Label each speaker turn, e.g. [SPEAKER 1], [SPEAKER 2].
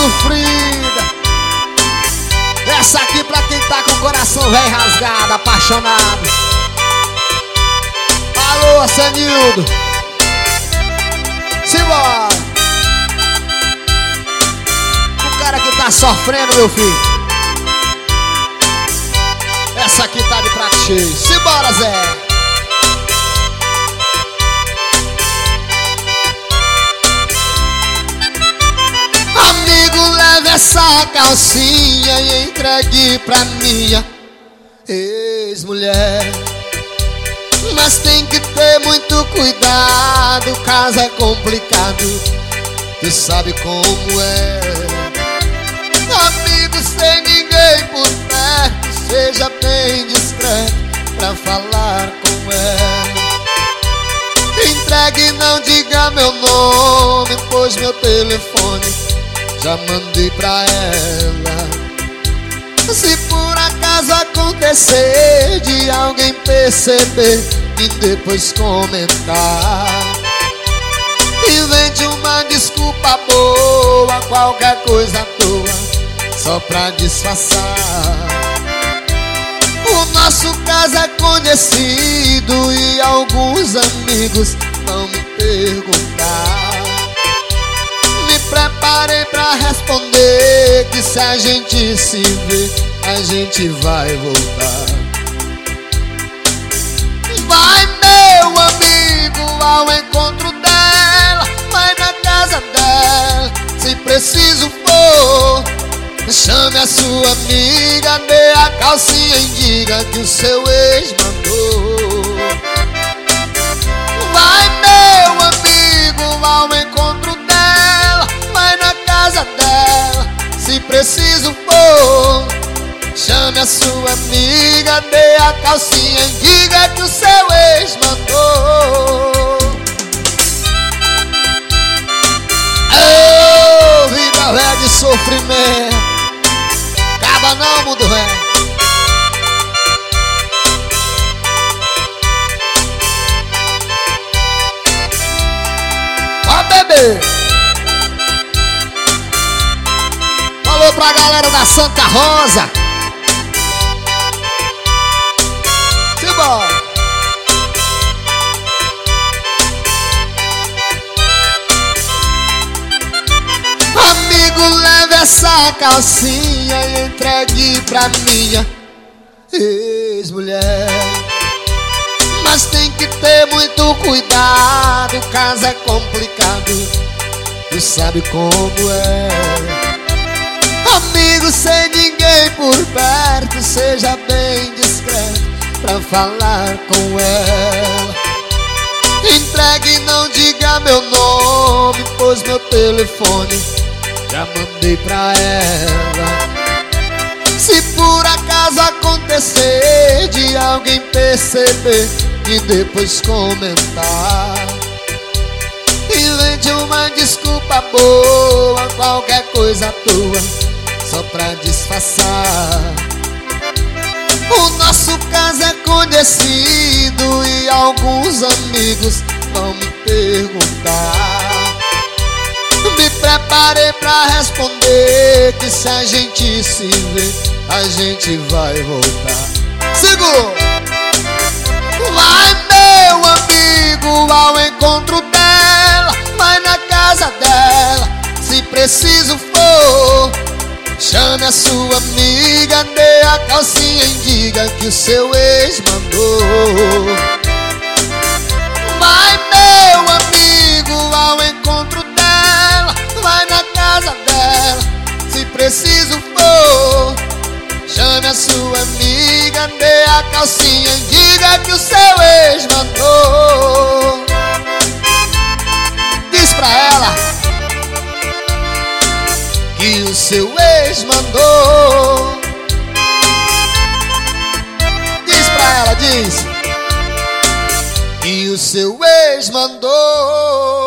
[SPEAKER 1] sofrida. Essa aqui pra quem tá com o coração velho rasgado, apaixonado. Alô, Senildo. Simbora. O cara que tá sofrendo, meu filho. Essa aqui tá de prato cheio. Simbora, Zé. Amigo, leve essa calcinha e entregue pra minha ex-mulher. Mas tem que ter muito cuidado, caso é complicado, tu sabe como é. Amigo, sem ninguém por perto, seja bem discreto pra falar com ela. Entregue e não diga meu nome, pois meu telefone já mandei pra ela. Se por acaso acontecer de alguém perceber e depois comentar, invente uma desculpa boa, qualquer coisa à toa, só pra disfarçar. O nosso caso é conhecido e alguns amigos vão me perguntar. Me preparei pra responder que se a gente se vê, a gente vai voltar. Vai, meu amigo, ao encontro dela, vai na casa dela, se preciso for. Chame a sua amiga, dê a calcinha e diga que o seu ex mandou. Vai, meu amigo, ao encontro dela, vai na casa dela, se preciso for. Chame a sua amiga, dê a calcinha e diga que o seu ex mandou. Oh, vida velha de sofrimento, acaba não, mundo velho. Ó, bebê. Falou pra galera da Santa Rosa. Simbora. Amigo, leve essa calcinha e entregue pra minha ex-mulher. Mas tem que ter muito cuidado, o caso é complicado, tu sabe como é. Amigo, sem ninguém por perto, seja bem discreto pra falar com ela. Entregue e não diga meu nome, pois meu telefone já mandei pra ela. Se por acaso acontecer de alguém perceber e depois comentar, invente uma desculpa boa, qualquer coisa à toa, só pra disfarçar. O nosso caso é conhecido e alguns amigos vão me perguntar. Me preparei pra responder que se a gente se vê, a gente vai voltar. Segura! Vai, meu amigo, ao encontro dela, vai na casa dela, se preciso for. Chame a sua amiga, dê a calcinha e diga que o seu ex mandou. Vai, meu amigo, ao encontro dela, vai na casa dela, se preciso for. Chame a sua amiga, dê a calcinha e diga que o seu ex mandou. Diz pra ela que o seu ex mandou. Diz pra ela, diz que o seu ex mandou.